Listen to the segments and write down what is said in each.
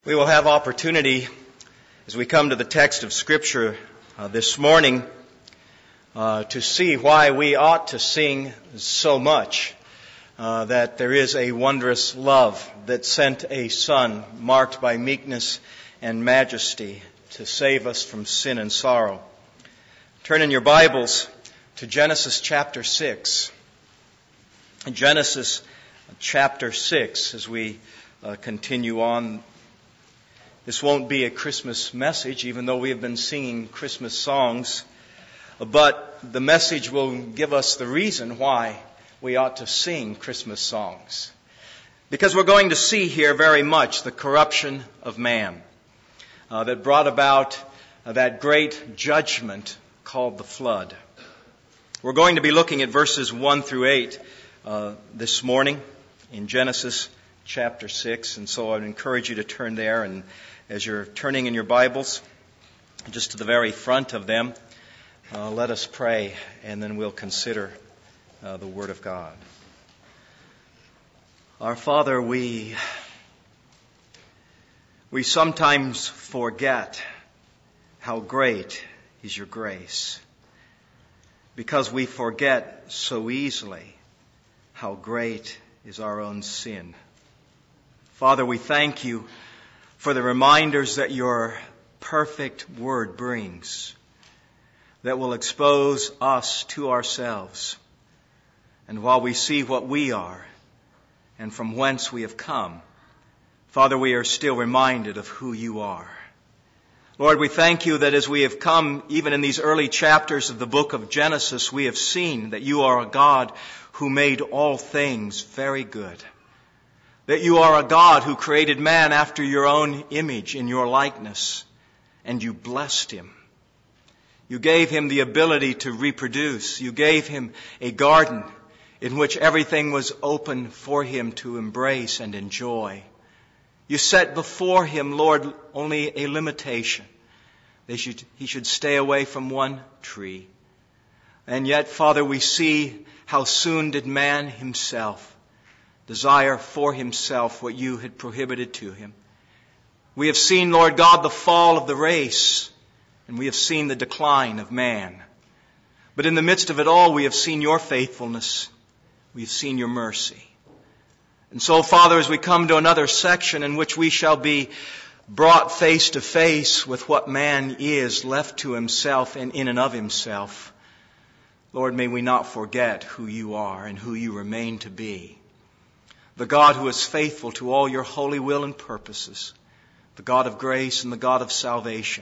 We will have opportunity as we come to the text of Scripture this morning to see why we ought to sing so much, that there is a wondrous love that sent a Son marked by meekness and majesty to save us from sin and sorrow. Turn in your Bibles to Genesis chapter 6. Genesis chapter 6 as we continue on. This won't be a Christmas message, even though we have been singing Christmas songs. But the message will give us the reason why we ought to sing Christmas songs. Because we're going to see here very much the corruption of man that brought about that great judgment called the flood. We're going to be looking at verses 1 through 8 this morning in Genesis chapter 6. And so I'd encourage you to turn there, and as you're turning in your Bibles, just to the very front of them, let us pray, and then we'll consider the Word of God. Our Father, we sometimes forget how great is your grace, because we forget so easily how great is our own sin. Father, we thank you for the reminders that your perfect Word brings, that will expose us to ourselves. And while we see what we are and from whence we have come, Father, we are still reminded of who you are. Lord, we thank you that as we have come, even in these early chapters of the book of Genesis, we have seen that you are a God who made all things very good. That you are a God who created man after your own image in your likeness, and you blessed him. You gave him the ability to reproduce. You gave him a garden in which everything was open for him to embrace and enjoy. You set before him, Lord, only a limitation. He should stay away from one tree. And yet, Father, we see how soon did man himself desire for himself what you had prohibited to him. We have seen, Lord God, the fall of the race, and we have seen the decline of man. But in the midst of it all, we have seen your faithfulness. We have seen your mercy. And so, Father, as we come to another section in which we shall be brought face to face with what man is, left to himself and in and of himself, Lord, may we not forget who you are and who you remain to be. The God who is faithful to all your holy will and purposes, the God of grace and the God of salvation,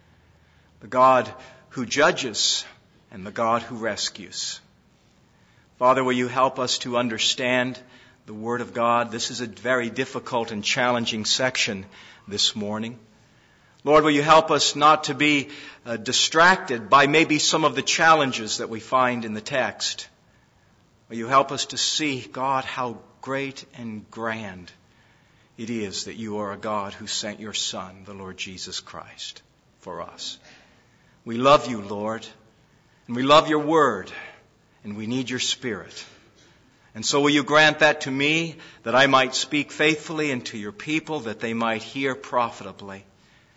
the God who judges and the God who rescues. Father, will you help us to understand the Word of God? This is a very difficult and challenging section this morning. Lord, will you help us not to be distracted by maybe some of the challenges that we find in the text? Will you help us to see, God, how great and grand it is that you are a God who sent your Son, the Lord Jesus Christ, for us. We love you, Lord, and we love your Word, and we need your Spirit. And so will you grant that to me, that I might speak faithfully, and to your people, that they might hear profitably.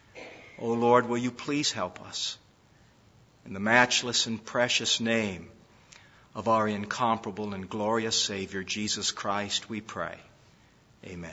O Lord, will you please help us? In the matchless and precious name of our incomparable and glorious Savior, Jesus Christ, we pray. Amen.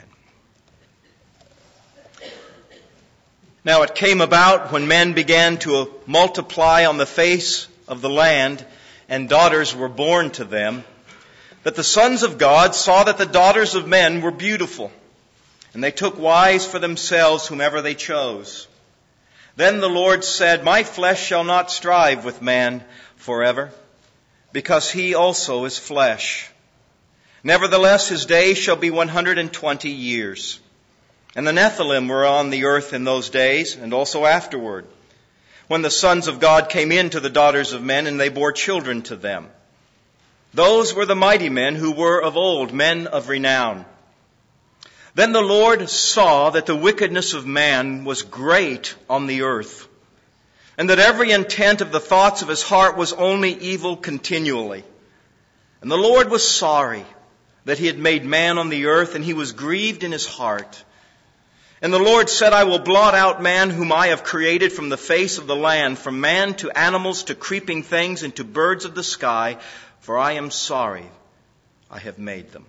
Now it came about when men began to multiply on the face of the land, and daughters were born to them, that the sons of God saw that the daughters of men were beautiful, and they took wives for themselves whomever they chose. Then the Lord said, My flesh shall not strive with man forever, because he also is flesh. Nevertheless, his days shall be 120 years. And the Nephilim were on the earth in those days, and also afterward, when the sons of God came in to the daughters of men, and they bore children to them. Those were the mighty men who were of old, men of renown. Then the Lord saw that the wickedness of man was great on the earth, and that every intent of the thoughts of his heart was only evil continually. And the Lord was sorry that he had made man on the earth, and he was grieved in his heart. And the Lord said, I will blot out man whom I have created from the face of the land, from man to animals to creeping things and to birds of the sky, for I am sorry I have made them.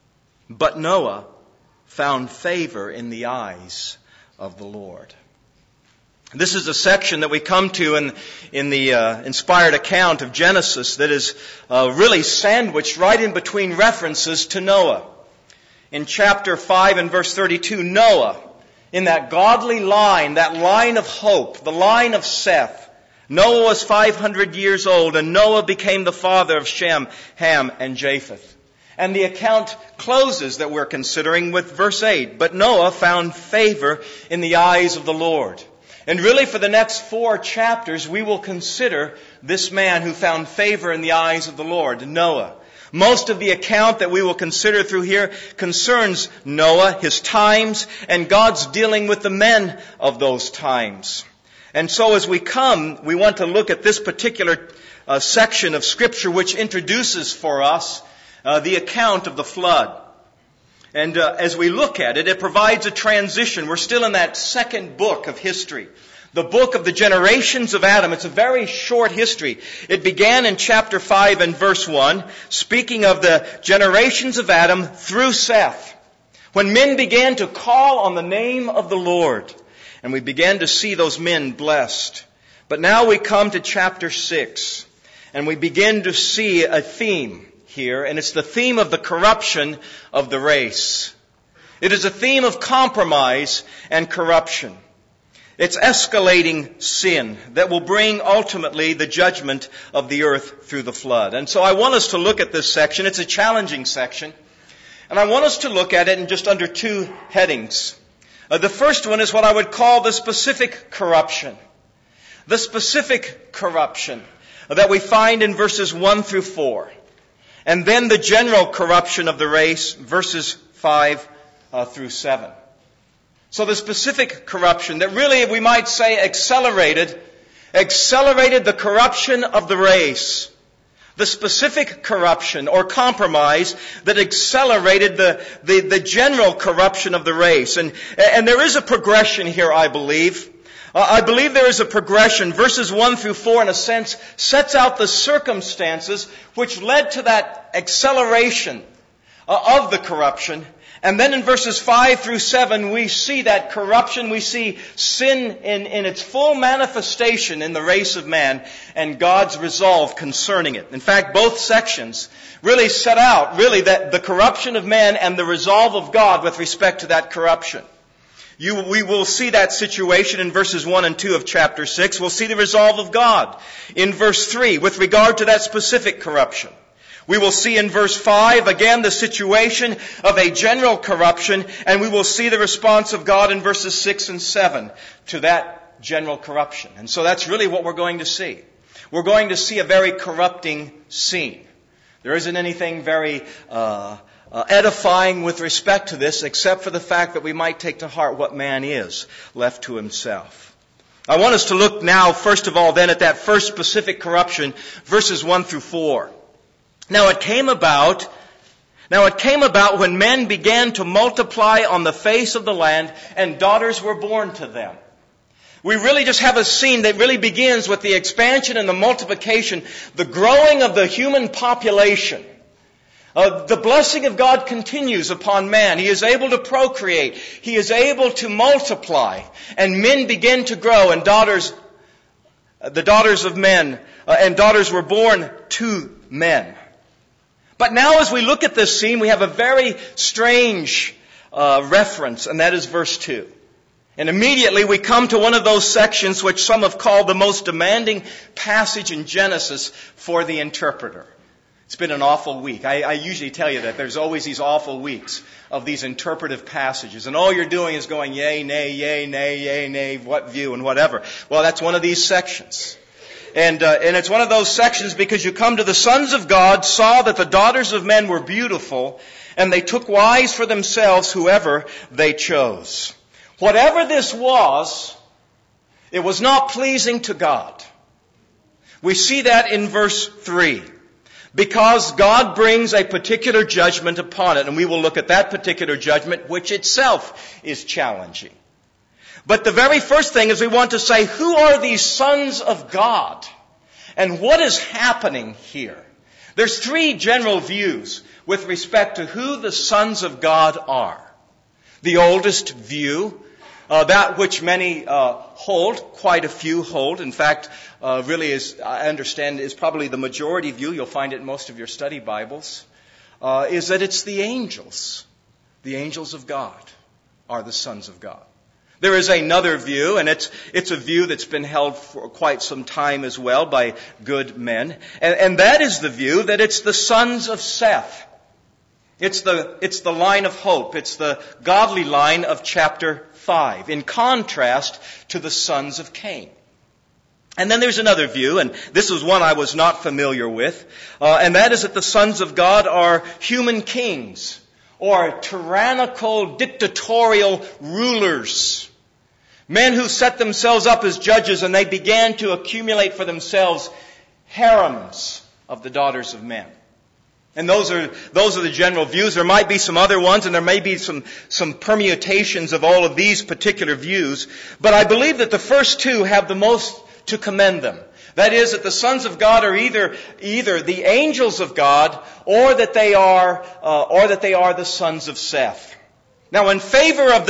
But Noah found favor in the eyes of the Lord. This is a section that we come to in the inspired account of Genesis that is really sandwiched right in between references to Noah. In chapter 5 and verse 32, Noah, in that godly line, that line of hope, the line of Seth, Noah was 500 years old, and Noah became the father of Shem, Ham, and Japheth. And the account closes that we're considering with verse 8. But Noah found favor in the eyes of the Lord. And really for the next 4 chapters, we will consider this man who found favor in the eyes of the Lord, Noah. Most of the account that we will consider through here concerns Noah, his times, and God's dealing with the men of those times. And so as we come, we want to look at this particular section of Scripture which introduces for us the account of the flood. And as we look at it, it provides a transition. We're still in that second book of history. The book of the generations of Adam. It's a very short history. It began in chapter 5 and verse 1, speaking of the generations of Adam through Seth, when men began to call on the name of the Lord. And we began to see those men blessed. But now we come to chapter 6, and we begin to see a theme here, and it's the theme of the corruption of the race. It is a theme of compromise and corruption. It's escalating sin that will bring ultimately the judgment of the earth through the flood. And so I want us to look at this section. It's a challenging section. And I want us to look at it in just under 2 headings. The first one is what I would call the specific corruption. The specific corruption that we find in verses 1 through 4. And then the general corruption of the race, verses 5 through 7. So the specific corruption that really, we might say, accelerated the corruption of the race. The specific corruption or compromise that accelerated the general corruption of the race. And there is a progression here, I believe. I believe there is a progression. Verses 1 through 4, in a sense, sets out the circumstances which led to that acceleration of the corruption. And then in verses 5 through 7, we see that corruption, we see sin in its full manifestation in the race of man and God's resolve concerning it. In fact, both sections really set out that the corruption of man and the resolve of God with respect to that corruption. We will see that situation in verses 1 and 2 of chapter 6. We'll see the resolve of God in verse 3 with regard to that specific corruption. We will see in verse 5, again, the situation of a general corruption, and we will see the response of God in verses 6 and 7 to that general corruption. And so that's really what we're going to see. We're going to see a very corrupting scene. There isn't anything very edifying with respect to this, except for the fact that we might take to heart what man is left to himself. I want us to look now, first of all, then at that first specific corruption, verses 1 through 4. Now it came about when men began to multiply on the face of the land, and daughters were born to them. We really just have a scene that really begins with the expansion and the multiplication, the growing of the human population. The blessing of God continues upon man. He is able to procreate. He is able to multiply. And men begin to grow, and the daughters of men, and daughters were born to men. But now as we look at this scene, we have a very strange reference, and that is verse 2. And immediately we come to one of those sections which some have called the most demanding passage in Genesis for the interpreter. It's been an awful week. I usually tell you that there's always these awful weeks of these interpretive passages. And all you're doing is going, yay, nay, what view, and whatever. Well, that's one of these sections. And it's one of those sections because you come to the sons of God saw that the daughters of men were beautiful, and they took wives for themselves whoever they chose. Whatever this was, it was not pleasing to God. We see that in verse 3. because God brings a particular judgment upon it. And we will look at that particular judgment, which itself is challenging. But the very first thing is we want to say, who are these sons of God? And what is happening here? There's three general views with respect to who the sons of God are. The oldest view, that which many hold, quite a few hold. In fact, really is, I understand, is probably the majority view. You'll find it in most of your study Bibles. Is that it's the angels. The angels of God are the sons of God. There is another view, and it's a view that's been held for quite some time as well by good men. And that is the view that it's the sons of Seth. It's the line of hope. It's the godly line of chapter 5, in contrast to the sons of Cain. And then there's another view, and this is one I was not familiar with, and that is that the sons of God are human kings, or tyrannical, dictatorial rulers. Men who set themselves up as judges, and they began to accumulate for themselves harems of the daughters of men. And those are the general views. There might be some other ones, and there may be some permutations of all of these particular views. But I believe that the first two have the most to commend them. That is, that the sons of God are either the angels of God, or that they are the sons of Seth. Now, in favor of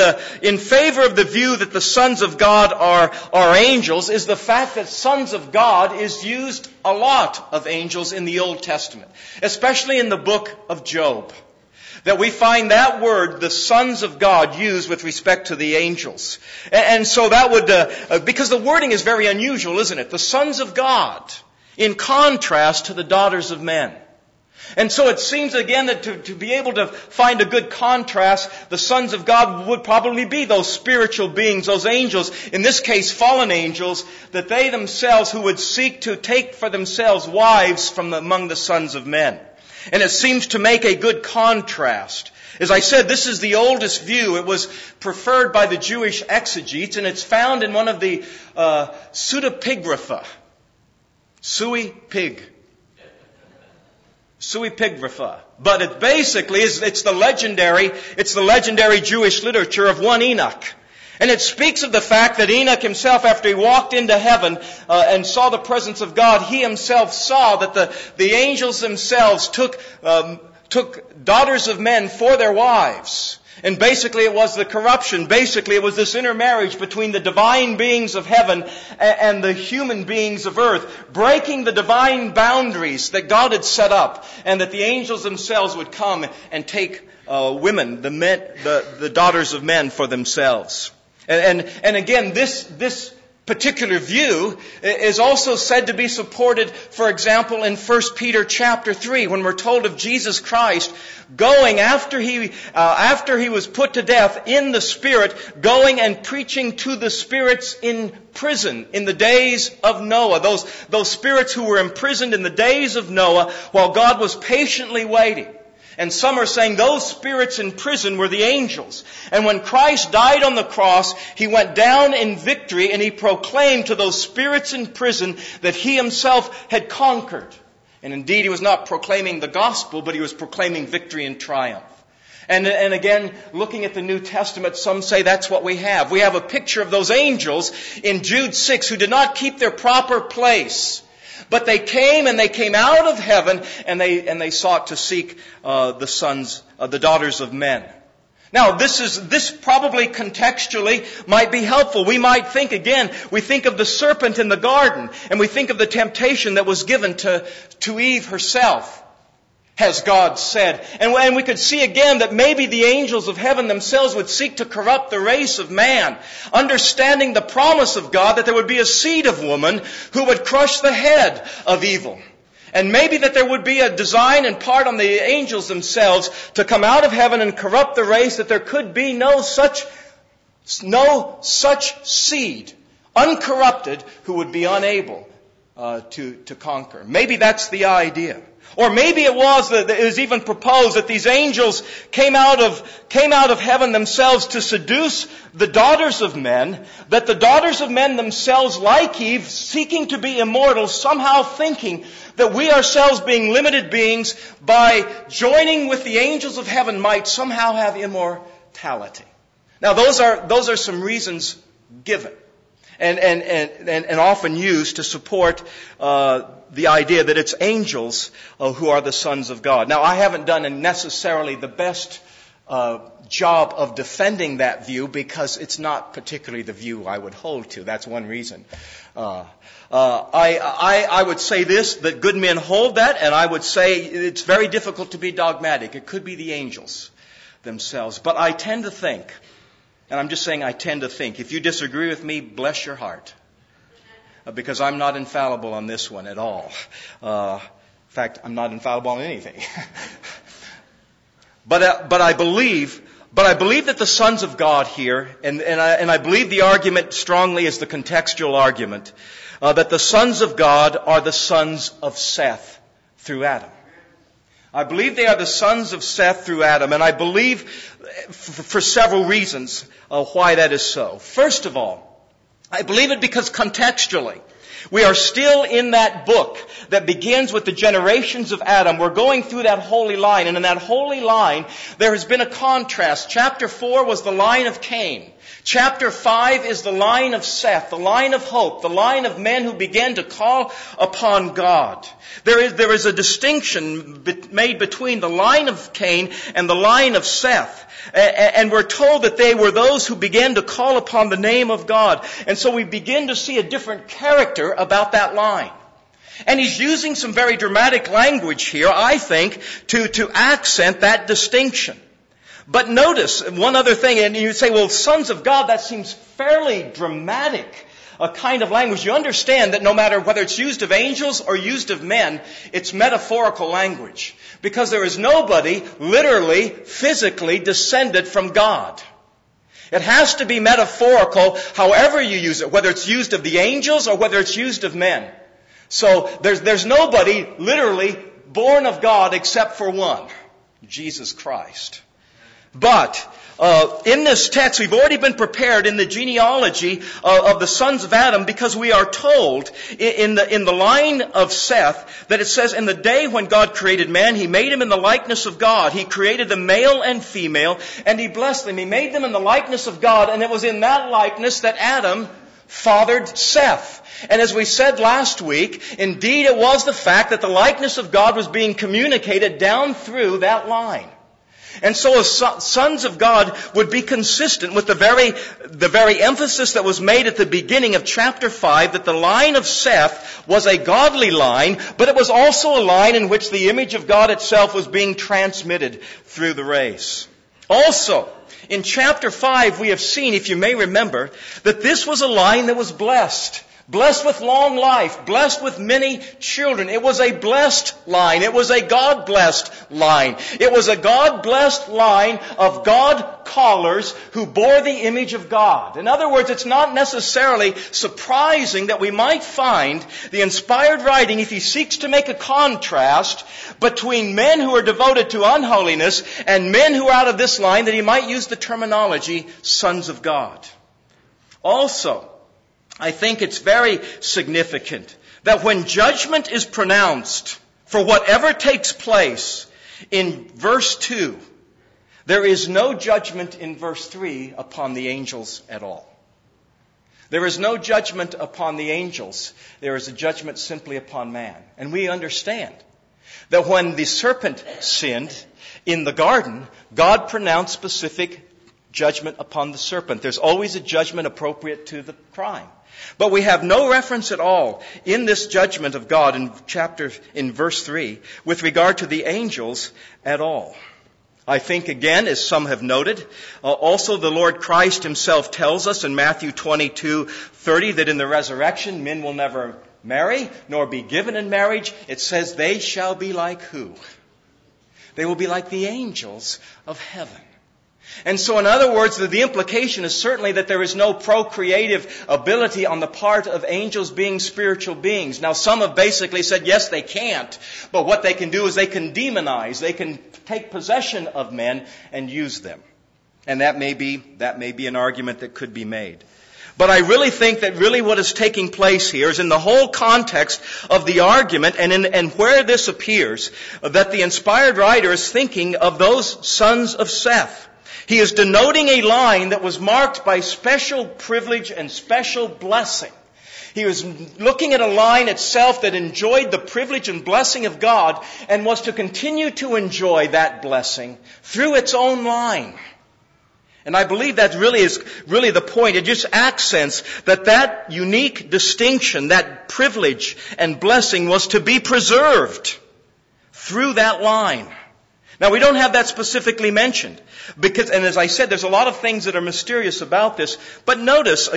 the view that the sons of God are angels is the fact that sons of God is used a lot of angels in the Old Testament, especially in the book of Job. That we find that word, the sons of God, used with respect to the angels. And so that would, because the wording is very unusual, isn't it? The sons of God, in contrast to the daughters of men. And so it seems again that to be able to find a good contrast, the sons of God would probably be those spiritual beings, those angels, in this case fallen angels, that they themselves who would seek to take for themselves wives from among the sons of men. And it seems to make a good contrast. As I said, this is the oldest view. It was preferred by the Jewish exegetes, and it's found in one of the pseudepigrapha. Pseudepigrapha. But it basically is, it's the legendary Jewish literature of one Enoch. And it speaks of the fact that Enoch himself, after he walked into heaven and saw the presence of God, he himself saw that the angels themselves took daughters of men for their wives. And basically it was the corruption. Basically it was this intermarriage between the divine beings of heaven and the human beings of earth, breaking the divine boundaries that God had set up, and that the angels themselves would come and take women, the daughters of men, for themselves. And again, this particular view is also said to be supported, for example, in 1 Peter chapter 3, when we're told of Jesus Christ going after he was put to death in the Spirit, going and preaching to the spirits in prison in the days of Noah. Those spirits who were imprisoned in the days of Noah while God was patiently waiting. And some are saying those spirits in prison were the angels. And when Christ died on the cross, He went down in victory and He proclaimed to those spirits in prison that He Himself had conquered. And indeed, He was not proclaiming the gospel, but He was proclaiming victory and triumph. And again, looking at the New Testament, some say that's what we have. We have a picture of those angels in Jude 6 who did not keep their proper place. But they came out of heaven, and they sought to seek the daughters of men. Now, this probably contextually might be helpful. We might think again, we think of the serpent in the garden, and we think of the temptation that was given to Eve herself, has God said. And we could see again that maybe the angels of heaven themselves would seek to corrupt the race of man, understanding the promise of God that there would be a seed of woman who would crush the head of evil. And maybe that there would be a design and part on the angels themselves to come out of heaven and corrupt the race, that there could be no such seed, uncorrupted, who would be unable to conquer. Maybe that's the idea. Or maybe it was that it was even proposed that these angels came out of heaven themselves to seduce the daughters of men, that the daughters of men themselves, like Eve, seeking to be immortal, somehow thinking that we ourselves, being limited beings, by joining with the angels of heaven, might somehow have immortality. Now, those are some reasons given and often used to support the idea that it's angels who are the sons of God. Now, I haven't done necessarily the best job of defending that view because it's not particularly the view I would hold to. That's one reason. I would say this, that good men hold that, and I would say it's very difficult to be dogmatic. It could be the angels themselves. But I tend to think, and I'm just saying I tend to think, if you disagree with me, bless your heart. Because I'm not infallible on this one at all. In fact, I'm not infallible on anything. But I believe that the sons of God here, and I believe the argument strongly is the contextual argument, that the sons of God are the sons of Seth through Adam. I believe they are the sons of Seth through Adam, and I believe for several reasons why that is so. First of all, I believe it because contextually, we are still in that book that begins with the generations of Adam. We're going through that holy line, and in that holy line, there has been a contrast. Chapter 4 was the line of Cain. Chapter 5 is the line of Seth, the line of hope, the line of men who began to call upon God. There is a distinction made between the line of Cain and the line of Seth. And we're told that they were those who began to call upon the name of God. And so we begin to see a different character about that line. And he's using some very dramatic language here, I think, to accent that distinction. But notice one other thing, and you say, well, sons of God, that seems fairly dramatic, a kind of language. You understand that no matter whether it's used of angels or used of men, it's metaphorical language. Because there is nobody literally, physically descended from God. It has to be metaphorical however you use it, whether it's used of the angels or whether it's used of men. So there's nobody literally born of God except for one, Jesus Christ. But in this text, we've already been prepared in the genealogy of the sons of Adam, because we are told in the line of Seth that it says, in the day when God created man, He made him in the likeness of God. He created them male and female, and He blessed them. He made them in the likeness of God, and it was in that likeness that Adam fathered Seth. And as we said last week, indeed it was the fact that the likeness of God was being communicated down through that line. And so as sons of God would be consistent with the very emphasis that was made at the beginning of chapter 5, that the line of Seth was a godly line, but it was also a line in which the image of God itself was being transmitted through the race. Also, in chapter 5 we have seen, if you may remember, that this was a line that was blessed. Blessed with long life, blessed with many children. It was a blessed line. It was a God-blessed line. It was a God-blessed line of God-callers who bore the image of God. In other words, it's not necessarily surprising that we might find the inspired writing, if he seeks to make a contrast between men who are devoted to unholiness and men who are out of this line, that he might use the terminology sons of God. Also, I think it's very significant that when judgment is pronounced for whatever takes place in verse 2, there is no judgment in verse 3 upon the angels at all. There is no judgment upon the angels. There is a judgment simply upon man. And we understand that when the serpent sinned in the garden, God pronounced specific judgment upon the serpent. There's always a judgment appropriate to the crime. But we have no reference at all in this judgment of God in verse 3 with regard to the angels at all. I think again, as some have noted, also the Lord Christ Himself tells us in Matthew 22:30 that in the resurrection men will never marry nor be given in marriage. It says they shall be like who? They will be like the angels of heaven. And so in other words, the implication is certainly that there is no procreative ability on the part of angels being spiritual beings. Now some have basically said, yes, they can't, but what they can do is they can demonize, they can take possession of men and use them. And that may be an argument that could be made. But I really think that really what is taking place here is in the whole context of the argument and where this appears, that the inspired writer is thinking of those sons of Seth. He is denoting a line that was marked by special privilege and special blessing. He was looking at a line itself that enjoyed the privilege and blessing of God and was to continue to enjoy that blessing through its own line. And I believe that is really the point. It just accents that unique distinction, that privilege and blessing was to be preserved through that line. Now we don't have that specifically mentioned because, and as I said, there's a lot of things that are mysterious about this. But notice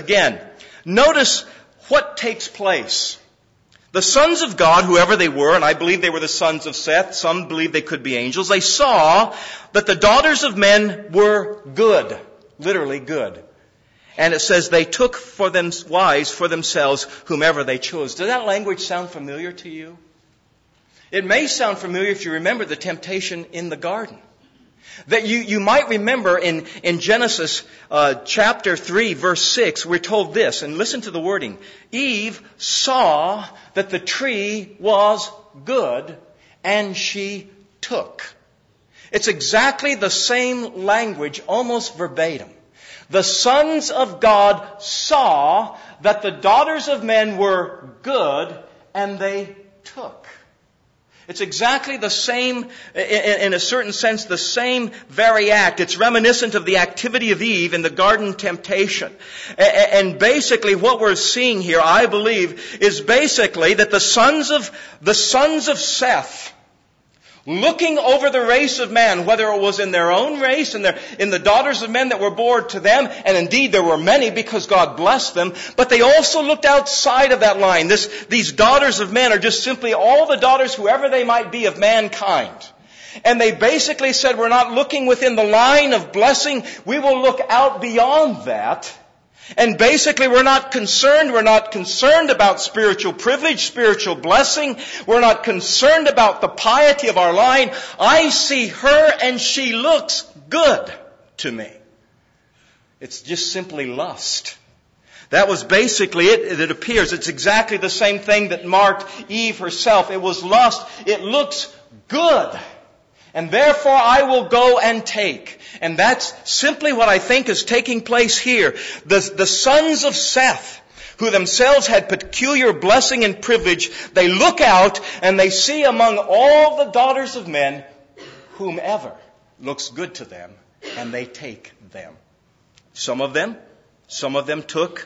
what takes place. The sons of God, whoever they were, and I believe they were the sons of Seth, some believe they could be angels, they saw that the daughters of men were good, literally good. And it says they took for them wives for themselves whomever they chose. Does that language sound familiar to you? It may sound familiar if you remember the temptation in the garden. That you might remember in Genesis chapter 3, verse 6, we're told this, and listen to the wording. Eve saw that the tree was good, and she took. It's exactly the same language, almost verbatim. The sons of God saw that the daughters of men were good, and they took. It's exactly the same, in a certain sense, the same very act. It's reminiscent of the activity of Eve in the garden temptation. And basically what we're seeing here, I believe, is basically that the sons of Seth, looking over the race of man, whether it was in their own race, in the daughters of men that were born to them, and indeed there were many because God blessed them, but they also looked outside of that line. These daughters of men are just simply all the daughters, whoever they might be, of mankind. And they basically said, we're not looking within the line of blessing, we will look out beyond that. And basically we're not concerned about spiritual privilege, spiritual blessing. We're not concerned about the piety of our line. I see her and she looks good to me. It's just simply lust. That was basically it. It appears it's exactly the same thing that marked Eve herself. It was lust. It looks good. And therefore I will go and take. And that's simply what I think is taking place here. The sons of Seth, who themselves had peculiar blessing and privilege, they look out and they see among all the daughters of men whomever looks good to them, and they take them. Some of them took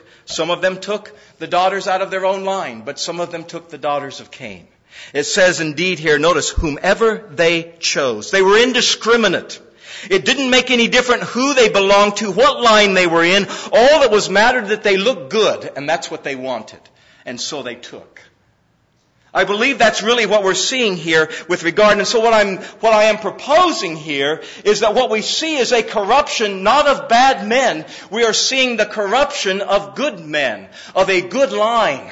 the daughters out of their own line, but some of them took the daughters of Cain. It says indeed here, notice, whomever they chose. They were indiscriminate. It didn't make any difference who they belonged to, what line they were in. All that was mattered that they looked good, and that's what they wanted. And so they took. I believe that's really what we're seeing here with regard. And so what I am proposing here is that what we see is a corruption not of bad men. We are seeing the corruption of good men, of a good line.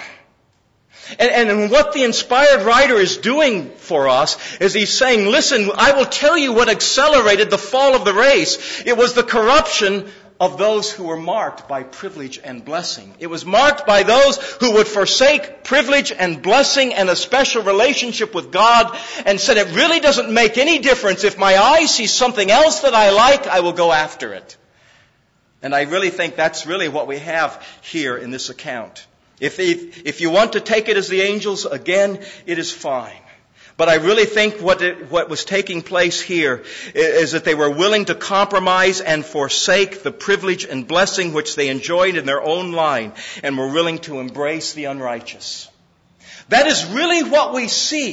And what the inspired writer is doing for us is he's saying, listen, I will tell you what accelerated the fall of the race. It was the corruption of those who were marked by privilege and blessing. It was marked by those who would forsake privilege and blessing and a special relationship with God and said, it really doesn't make any difference. If my eye sees something else that I like, I will go after it. And I really think that's really what we have here in this account. If you want to take it as the angels, again, it is fine. But I really think what was taking place here is that they were willing to compromise and forsake the privilege and blessing which they enjoyed in their own line, and were willing to embrace the unrighteous. That is really what we see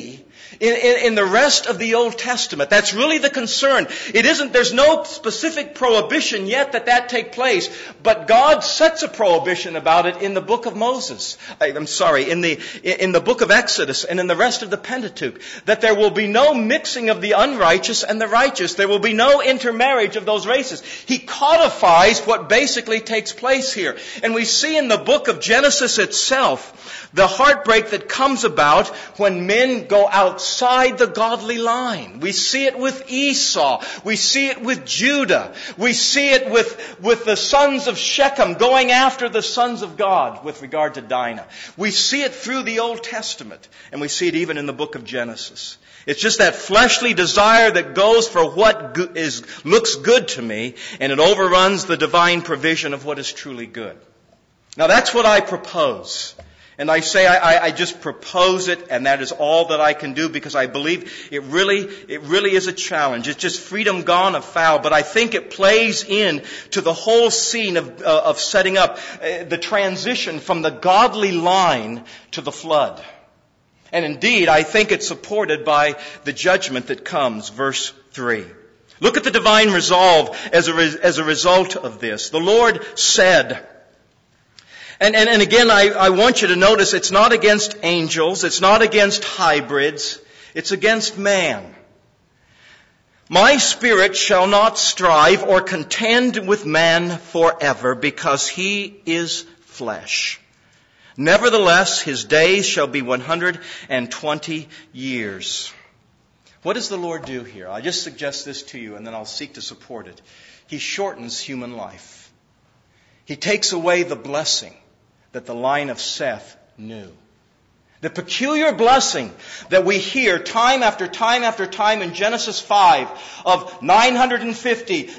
in the rest of the Old Testament. That's really the concern. There's no specific prohibition yet that take place, but God sets a prohibition about it in the book of Moses. In the book of Exodus and in the rest of the Pentateuch, that there will be no mixing of the unrighteous and the righteous. There will be no intermarriage of those races. He codifies what basically takes place here. And we see in the book of Genesis itself the heartbreak that comes about when men go outside the godly line. We see it with Esau. We see it with Judah. We see it with the sons of Shechem going after the sons of God with regard to Dinah. We see it through the Old Testament, and we see it even in the book of Genesis. It's just that fleshly desire that goes for what looks good to me, and it overruns the divine provision of what is truly good. Now that's what I propose. And I say I just propose it, and that is all that I can do, because I believe it really is a challenge. It's just freedom gone afoul, but I think it plays in to the whole scene of setting up the transition from the godly line to the flood. And indeed, I think it's supported by the judgment that comes, verse 3. Look at the divine resolve as a result of this. The Lord said. And again, I want you to notice it's not against angels, it's not against hybrids, it's against man. My spirit shall not strive or contend with man forever, because he is flesh. Nevertheless, his days shall be 120 years. What does the Lord do here? I'll just suggest this to you, and then I'll seek to support it. He shortens human life. He takes away the blessing that the line of Seth knew. The peculiar blessing that we hear time after time after time in Genesis 5 of 950,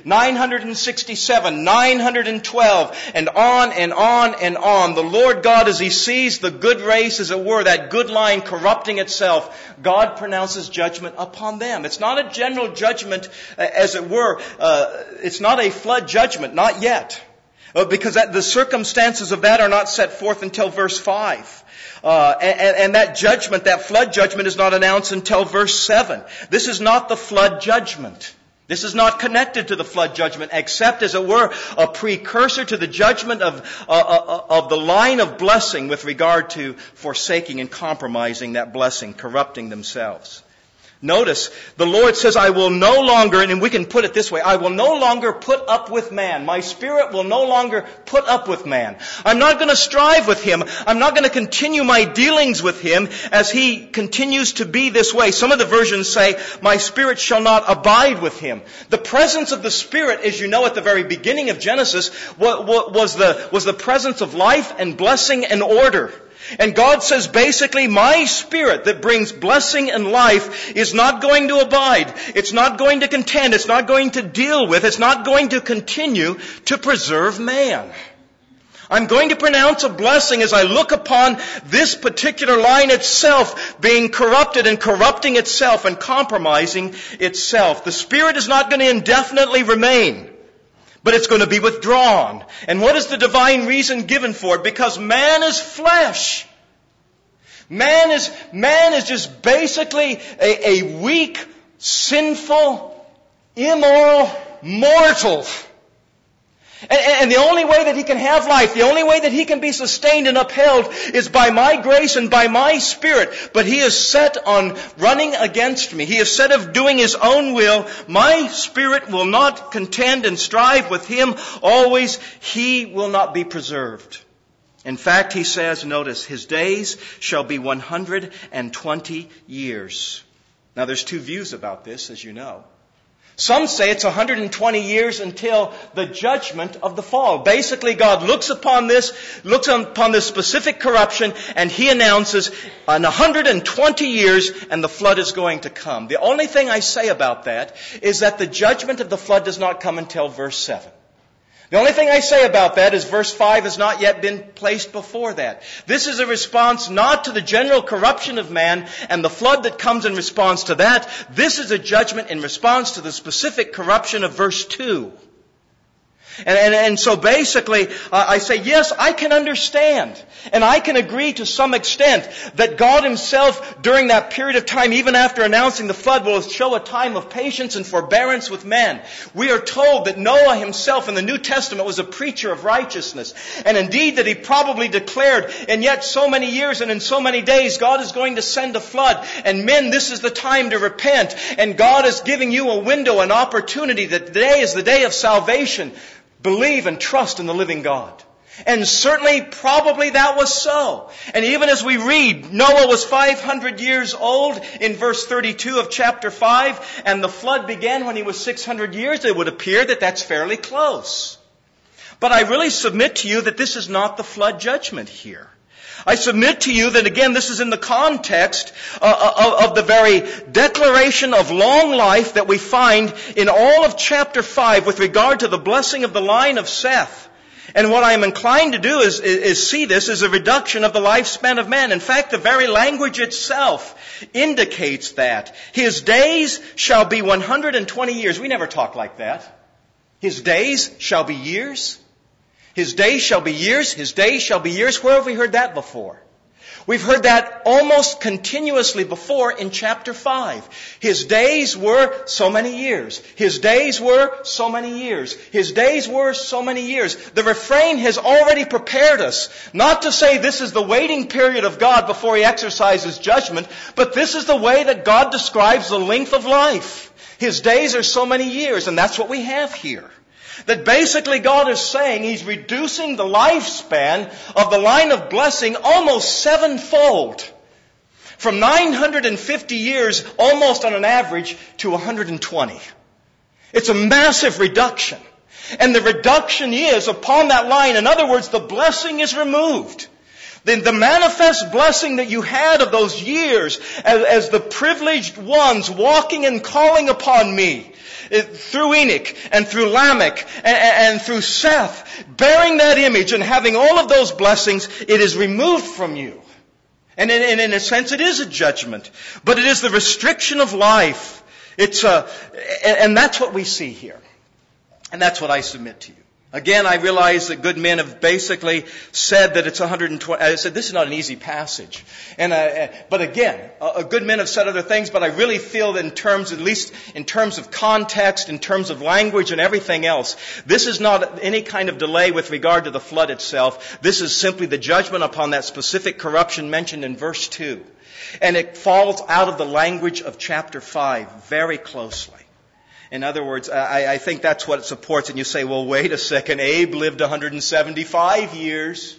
967, 912, and on and on and on. The Lord God, as He sees the good race, as it were, that good line corrupting itself, God pronounces judgment upon them. It's not a general judgment, as it were. It's not a flood judgment, not yet. Because the circumstances of that are not set forth until verse 5. And that judgment, that flood judgment, is not announced until verse 7. This is not the flood judgment. This is not connected to the flood judgment, except, as it were, a precursor to the judgment of the line of blessing with regard to forsaking and compromising that blessing, corrupting themselves. Notice, the Lord says, I will no longer, and we can put it this way, I will no longer put up with man. My spirit will no longer put up with man. I'm not going to strive with him. I'm not going to continue my dealings with him as he continues to be this way. Some of the versions say, my spirit shall not abide with him. The presence of the Spirit, as you know at the very beginning of Genesis, was the presence of life and blessing and order. And God says basically, my Spirit that brings blessing and life is not going to abide. It's not going to contend. It's not going to deal with. It's not going to continue to preserve man. I'm going to pronounce a blessing as I look upon this particular line itself being corrupted and corrupting itself and compromising itself. The Spirit is not going to indefinitely remain, but it's going to be withdrawn. And what is the divine reason given for it? Because man is flesh. Man is just basically a weak, sinful, immoral mortal. And the only way that he can have life, the only way that he can be sustained and upheld is by my grace and by my Spirit. But he is set on running against me. He is set of doing his own will. My Spirit will not contend and strive with him always. He will not be preserved. In fact, he says, notice, his days shall be 120 years. Now, there's two views about this, as you know. Some say it's 120 years until the judgment of the fall. Basically, God looks upon this specific corruption, and He announces in 120 years, and the flood is going to come. The only thing I say about that is that the judgment of the flood does not come until verse 7. The only thing I say about that is verse 5 has not yet been placed before that. This is a response not to the general corruption of man and the flood that comes in response to that. This is a judgment in response to the specific corruption of verse 2. And so basically, I say, yes, I can understand. And I can agree to some extent that God Himself, during that period of time, even after announcing the flood, will show a time of patience and forbearance with men. We are told that Noah himself in the New Testament was a preacher of righteousness. And indeed that he probably declared, and yet so many years and in so many days, God is going to send a flood. And men, this is the time to repent. And God is giving you a window, an opportunity, that today is the day of salvation. Believe and trust in the living God. And certainly, probably that was so. And even as we read, Noah was 500 years old in verse 32 of chapter 5, and the flood began when he was 600 years. It would appear that that's fairly close. But I really submit to you that this is not the flood judgment here. I submit to you that, again, this is in the context of the very declaration of long life that we find in all of chapter 5 with regard to the blessing of the line of Seth. And what I'm inclined to do is see this as a reduction of the lifespan of man. In fact, the very language itself indicates that. His days shall be 120 years. We never talk like that. His days shall be years. His days shall be years. His days shall be years. Where have we heard that before? We've heard that almost continuously before in chapter 5. His days were so many years. His days were so many years. His days were so many years. The refrain has already prepared us, not to say this is the waiting period of God before He exercises judgment, but this is the way that God describes the length of life. His days are so many years, and that's what we have here. That basically God is saying He's reducing the lifespan of the line of blessing almost sevenfold. From 950 years, almost on an average, to 120. It's a massive reduction. And the reduction is upon that line. In other words, the blessing is removed. The manifest blessing that you had of those years as the privileged ones walking and calling upon me, through Enoch and through Lamech and through Seth, bearing that image and having all of those blessings, it is removed from you. And in a sense, it is a judgment. But it is the restriction of life. And that's what we see here. And that's what I submit to you. Again, I realize that good men have basically said that it's 120. I said this is not an easy passage. But again, good men have said other things, but I really feel that at least in terms of context, in terms of language and everything else, this is not any kind of delay with regard to the flood itself. This is simply the judgment upon that specific corruption mentioned in verse 2. And it falls out of the language of chapter 5 very closely. In other words, I think that's what it supports. And you say, well, wait a second. Abe lived 175 years.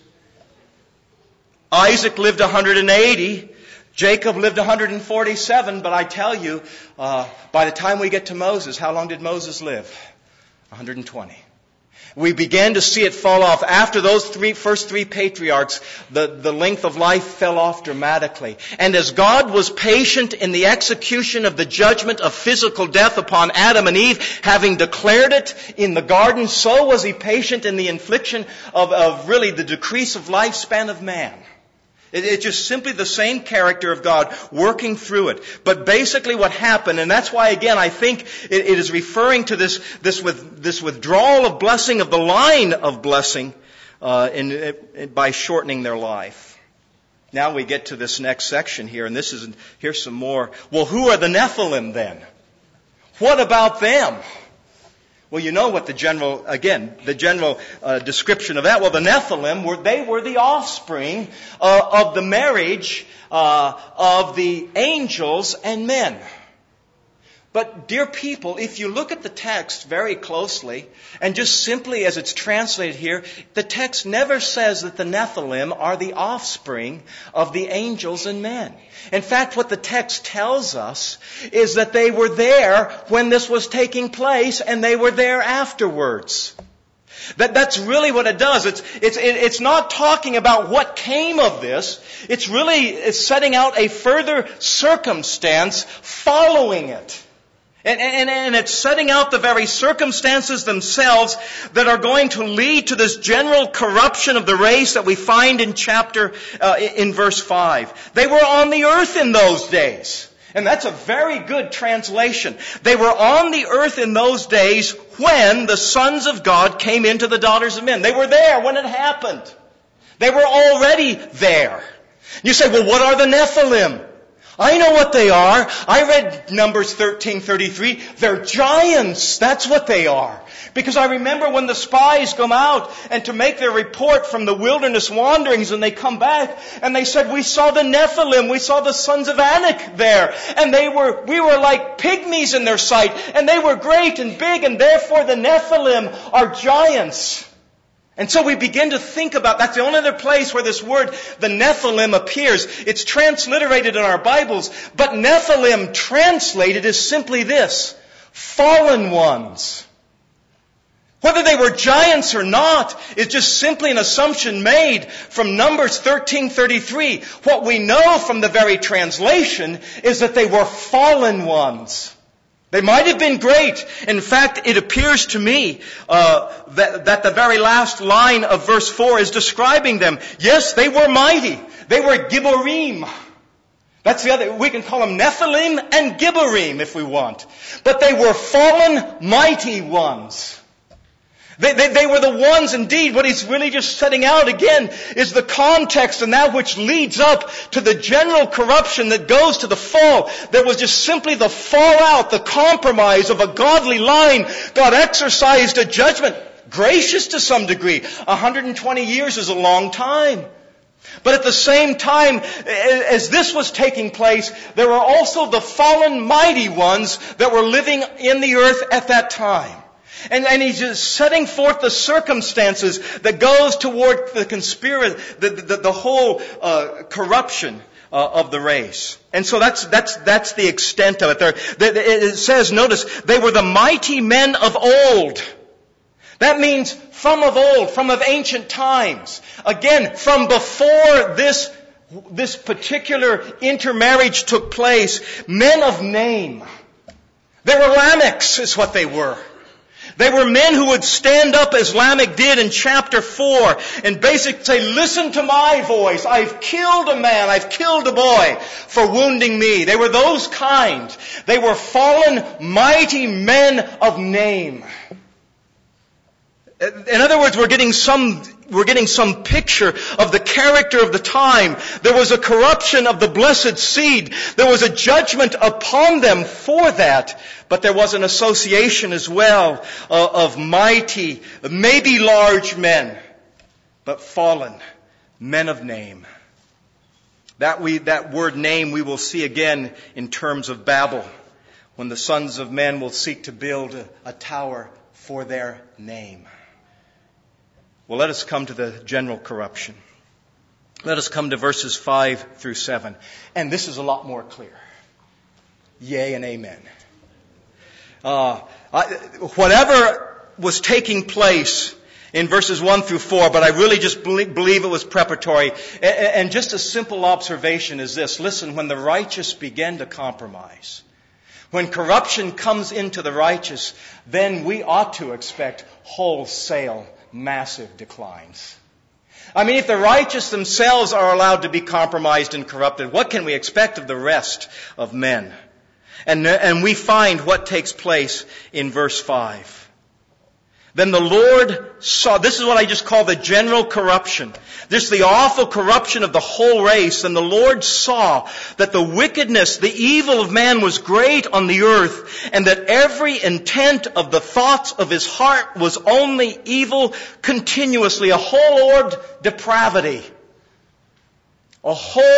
Isaac lived 180. Jacob lived 147. But I tell you, by the time we get to Moses, how long did Moses live? 120. We began to see it fall off. After those first three patriarchs, the length of life fell off dramatically. And as God was patient in the execution of the judgment of physical death upon Adam and Eve, having declared it in the garden, so was He patient in the infliction of really the decrease of lifespan of man. It's just simply the same character of God working through it. But basically what happened, and that's why again I think it is referring to this withdrawal of blessing, of the line of blessing, by shortening their life. Now we get to this next section here, and here's some more. Well, who are the Nephilim then? What about them? Well, you know what the general description of that. Well, the Nephilim were the offspring of the marriage of the angels and men. But, dear people, if you look at the text very closely, and just simply as it's translated here, the text never says that the Nephilim are the offspring of the angels and men. In fact, what the text tells us is that they were there when this was taking place, and they were there afterwards. That's really what it does. It's not talking about what came of this. It's setting out a further circumstance following it. And it's setting out the very circumstances themselves that are going to lead to this general corruption of the race that we find in verse 5. They were on the earth in those days. And that's a very good translation. They were on the earth in those days when the sons of God came into the daughters of men. They were there when it happened. They were already there. You say, well, what are the Nephilim? I know what they are. I read Numbers 13:33. They're giants. That's what they are. Because I remember when the spies come out and to make their report from the wilderness wanderings, and they come back and they said, we saw the Nephilim, we saw the sons of Anak there, and we were like pygmies in their sight, and they were great and big, and therefore the Nephilim are giants. And so we begin to think about, that's the only other place where this word, the Nephilim, appears. It's transliterated in our Bibles, but Nephilim translated is simply this: fallen ones. Whether they were giants or not is just simply an assumption made from Numbers 13:33. What we know from the very translation is that they were fallen ones. They might have been great. In fact, it appears to me that the very last line of verse 4 is describing them. Yes, they were mighty. They were Gibborim. That's the other. We can call them Nephilim and Gibborim if we want. But they were fallen, mighty ones. They were the ones, indeed, what he's really just setting out again is the context and that which leads up to the general corruption that goes to the fall. There was just simply the fallout, the compromise of a godly line. God exercised a judgment, gracious to some degree. 120 years is a long time. But at the same time, as this was taking place, there were also the fallen mighty ones that were living in the earth at that time. And he's just setting forth the circumstances that goes toward the conspiracy, the whole corruption of the race. And so that's the extent of it. It says, notice, they were the mighty men of old. That means from of old, from of ancient times. Again, from before this particular intermarriage took place, men of name. They were Lamechs, is what they were. They were men who would stand up as Lamech did in chapter 4 and basically say, listen to my voice. I've killed a man. I've killed a boy for wounding me. They were those kind. They were fallen, mighty men of name. In other words, we're getting some picture of the character of the time. There was a corruption of the blessed seed. There was a judgment upon them for that. But there was an association as well of mighty, maybe large men, but fallen men of name. That word name we will see again in terms of Babel, when the sons of men will seek to build a tower for their name. Well, let us come to the general corruption. Let us come to verses 5 through 7. And this is a lot more clear. Yea and amen. Whatever was taking place in verses 1 through 4, but I really just believe it was preparatory. And just a simple observation is this. Listen, when the righteous begin to compromise, when corruption comes into the righteous, then we ought to expect wholesale massive declines. I mean, if the righteous themselves are allowed to be compromised and corrupted, what can we expect of the rest of men? And we find what takes place in verse 5. Then the Lord saw, this is what I just call the general corruption. This is the awful corruption of the whole race. And the Lord saw that the wickedness, the evil of man was great on the earth, and that every intent of the thoughts of his heart was only evil continuously. A whole-orbed depravity. A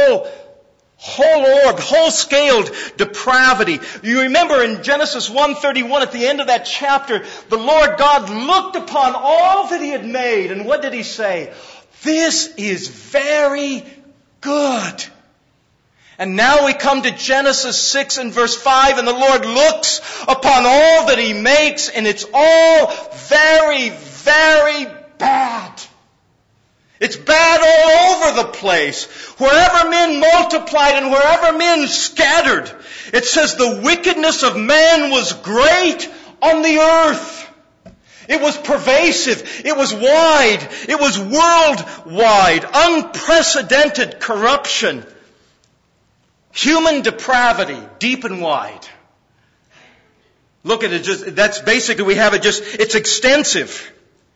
whole-scaled depravity. You remember in Genesis 1:31 at the end of that chapter, the Lord God looked upon all that He had made, and what did He say? This is very good. And now we come to Genesis 6 and verse 5, and the Lord looks upon all that He makes, and it's all very, very bad. It's bad all over the place. Wherever men multiplied and wherever men scattered, it says the wickedness of man was great on the earth. It was pervasive. It was wide. It was worldwide. Unprecedented corruption. Human depravity, deep and wide. Look at it, that's basically, we have it it's extensive.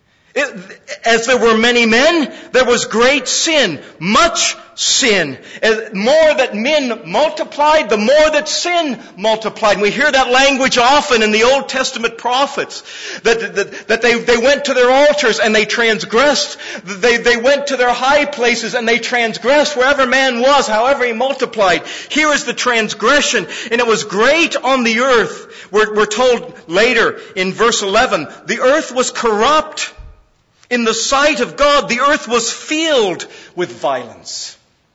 As there were many men, there was great sin, much sin. As more that men multiplied, the more that sin multiplied. And we hear that language often in the Old Testament prophets, that they went to their altars and they transgressed. They went to their high places and they transgressed wherever man was, however he multiplied. Here is the transgression, and it was great on the earth. We're told later in verse 11, the earth was corrupt. In the sight of God, the earth was filled with violence.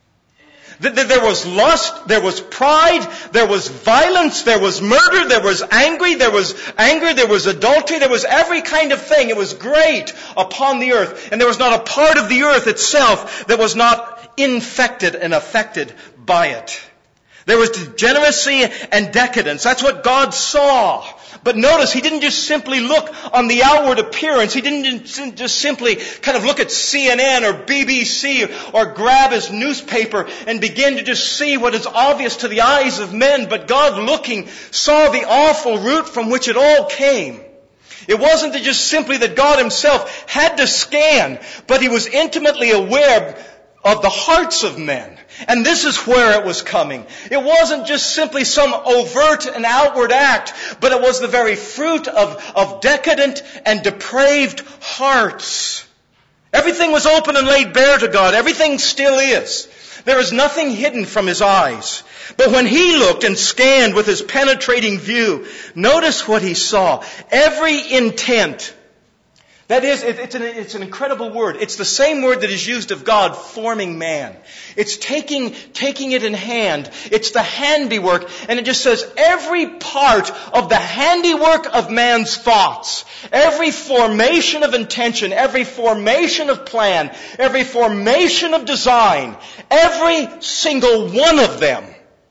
There was lust, there was pride, there was violence, there was murder, there was anger, there was adultery, there was every kind of thing. It was great upon the earth. And there was not a part of the earth itself that was not infected and affected by it. There was degeneracy and decadence. That's what God saw. But notice, He didn't just simply look on the outward appearance. He didn't just simply kind of look at CNN or BBC or grab His newspaper and begin to just see what is obvious to the eyes of men. But God, looking, saw the awful root from which it all came. It wasn't just simply that God Himself had to scan, but He was intimately aware of the hearts of men. And this is where it was coming. It wasn't just simply some overt and outward act, but it was the very fruit of decadent and depraved hearts. Everything was open and laid bare to God. Everything still is. There is nothing hidden from His eyes. But when He looked and scanned with His penetrating view, notice what He saw. Every intent. That is, it's an incredible word. It's the same word that is used of God forming man. It's taking it in hand. It's the handiwork. And it just says every part of the handiwork of man's thoughts, every formation of intention, every formation of plan, every formation of design, every single one of them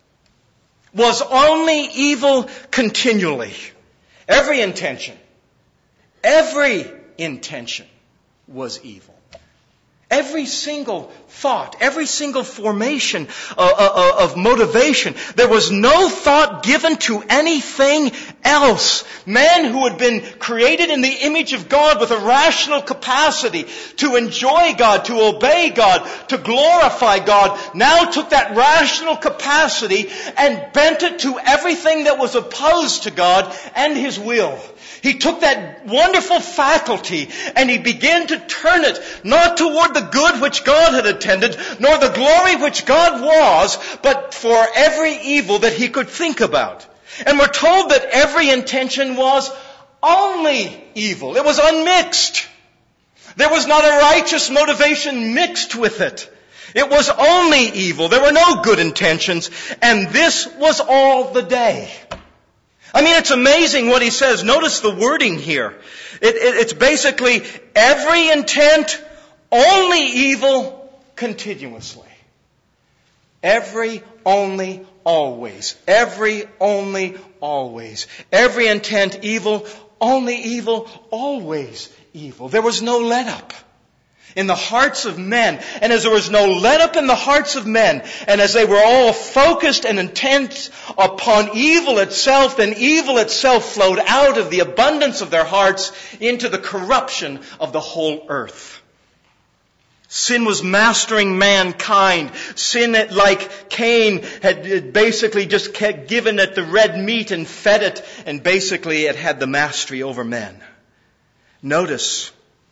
was only evil continually. Every intention was evil. Every single thought, every single formation of motivation. There was no thought given to anything else. Man, who had been created in the image of God with a rational capacity to enjoy God, to obey God, to glorify God, now took that rational capacity and bent it to everything that was opposed to God and His will. He took that wonderful faculty and he began to turn it not toward the good which God had intended, nor the glory which God was, but for every evil that he could think about. And we're told that every intention was only evil. It was unmixed. There was not a righteous motivation mixed with it. It was only evil. There were no good intentions. And this was all the day. I mean, it's amazing what he says. Notice the wording here. It's basically every intent, only evil, continuously. Every, only, always. Every, only, always. Every intent, evil, only evil, always evil. There was no let-up in the hearts of men. And as there was no let-up in the hearts of men, and as they were all focused and intent upon evil itself, then evil itself flowed out of the abundance of their hearts into the corruption of the whole earth. Sin was mastering mankind. Sin, like Cain, had basically just given it the red meat and fed it, and basically it had the mastery over men. Notice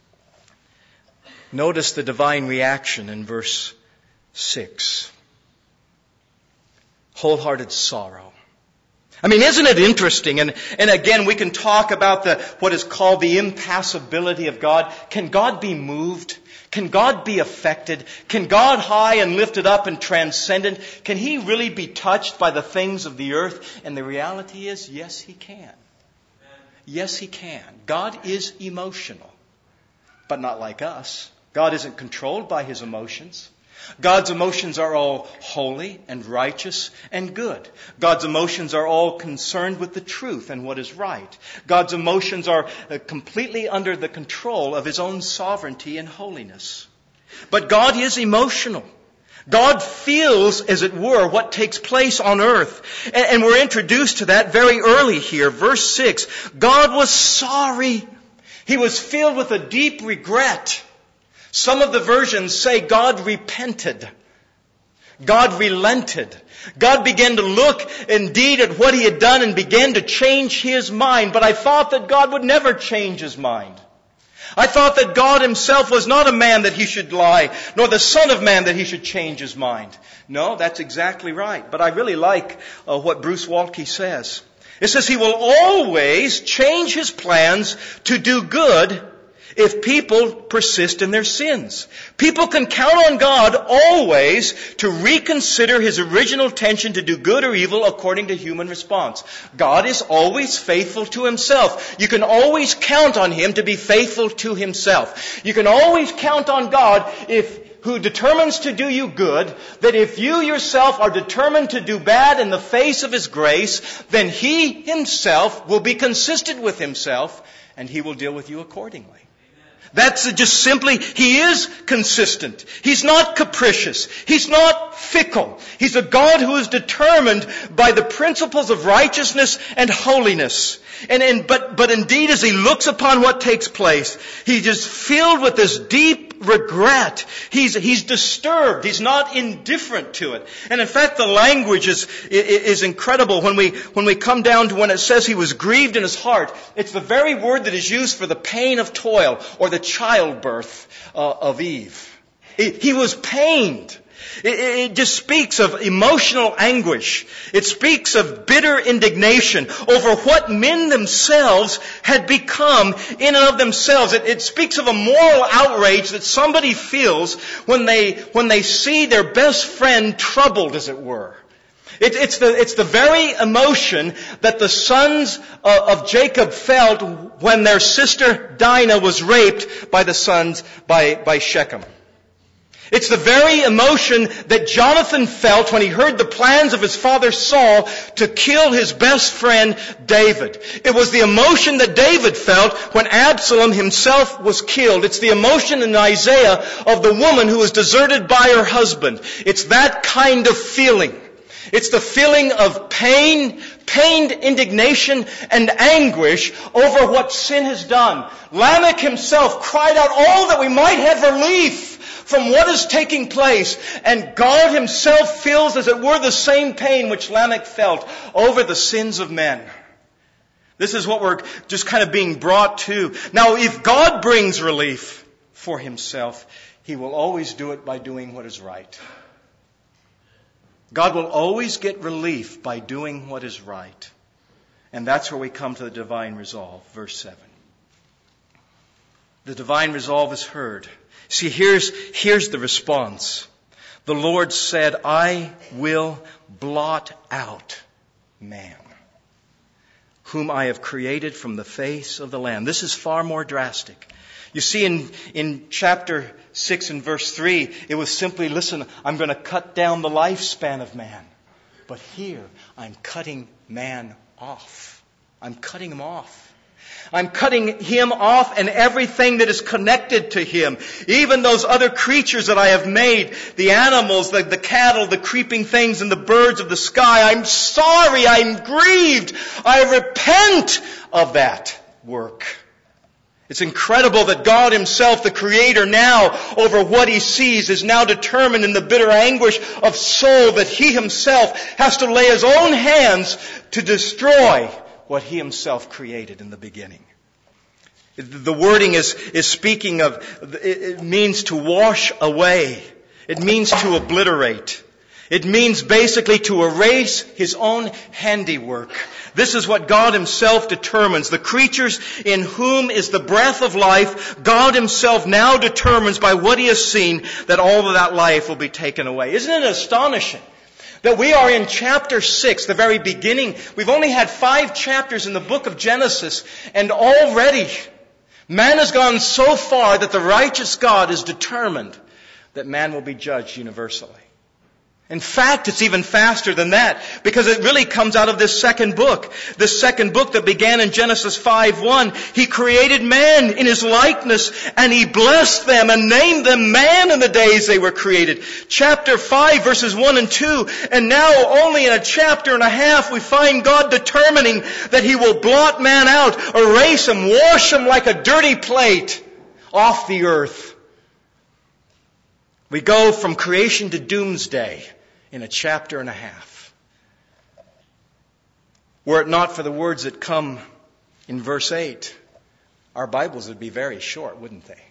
the divine reaction in verse 6. Wholehearted sorrow. I mean, isn't it interesting? And again, we can talk about what is called the impassibility of God. Can God be moved? Can God be affected? Can God, high and lifted up and transcendent, can He really be touched by the things of the earth? And the reality is, yes, He can. Yes, He can. God is emotional, but not like us. God isn't controlled by His emotions. God's emotions are all holy and righteous and good. God's emotions are all concerned with the truth and what is right. God's emotions are completely under the control of His own sovereignty and holiness. But God is emotional. God feels, as it were, what takes place on earth. And we're introduced to that very early here. Verse 6, God was sorry. He was filled with a deep regret. Some of the versions say God repented. God relented. God began to look indeed at what He had done and began to change His mind. But I thought that God would never change His mind. I thought that God Himself was not a man that He should lie, nor the Son of Man that He should change His mind. No, that's exactly right. But I really like what Bruce Waltke says. It says He will always change His plans to do good if people persist in their sins. People can count on God always to reconsider His original intention to do good or evil according to human response. God is always faithful to Himself. You can always count on Him to be faithful to Himself. You can always count on God who determines to do you good, that if you yourself are determined to do bad in the face of His grace, then He Himself will be consistent with Himself and He will deal with you accordingly. That's just simply, He is consistent. He's not capricious. He's not fickle. He's a God who is determined by the principles of righteousness and holiness. But indeed, as He looks upon what takes place, He's just filled with this deep regret. He's disturbed. He's not indifferent to it. And in fact, the language is incredible when we come down to when it says He was grieved in His heart. It's the very word that is used for the pain of toil or the childbirth of Eve. He was pained. It just speaks of emotional anguish. It speaks of bitter indignation over what men themselves had become in and of themselves. It speaks of a moral outrage that somebody feels when they see their best friend troubled, as it were. It's the very emotion that the sons of Jacob felt when their sister Dinah was raped by Shechem. It's the very emotion that Jonathan felt when he heard the plans of his father Saul to kill his best friend David. It was the emotion that David felt when Absalom himself was killed. It's the emotion in Isaiah of the woman who was deserted by her husband. It's that kind of feeling. It's the feeling of pained indignation and anguish over what sin has done. Lamech himself cried out, "Oh, that we might have relief from what is taking place." And God Himself feels, as it were, the same pain which Lamech felt over the sins of men. This is what we're just kind of being brought to. Now, if God brings relief for Himself, He will always do it by doing what is right. God will always get relief by doing what is right. And that's where we come to the divine resolve, verse 7. The divine resolve is heard. See, here's the response. The Lord said, "I will blot out man, whom I have created from the face of the land." This is far more drastic. You see, in chapter 6 and verse 3, it was simply, listen, I'm going to cut down the lifespan of man. But here, I'm cutting man off. I'm cutting him off. I'm cutting him off and everything that is connected to him. Even those other creatures that I have made, the animals, the cattle, the creeping things, and the birds of the sky. I'm sorry, I'm grieved. I repent of that work. It's incredible that God Himself, the Creator now, over what He sees, is now determined in the bitter anguish of soul that He Himself has to lay His own hands to destroy what He Himself created in the beginning. The wording is speaking of, it means to wash away. It means to obliterate. It means basically to erase His own handiwork. This is what God Himself determines. The creatures in whom is the breath of life, God Himself now determines by what He has seen that all of that life will be taken away. Isn't it astonishing that we are in chapter 6, the very beginning? We've only had 5 chapters in the book of Genesis, and already man has gone so far that the righteous God is determined that man will be judged universally. In fact, it's even faster than that, because it really comes out of this second book. This second book that began in Genesis 5:1. He created man in His likeness, and He blessed them and named them man in the days they were created. Chapter 5, verses 1 and 2. And now, only in a chapter and a half, we find God determining that He will blot man out, erase him, wash him like a dirty plate off the earth. We go from creation to doomsday in a chapter and a half. Were it not for the words that come in verse 8, our Bibles would be very short, wouldn't they?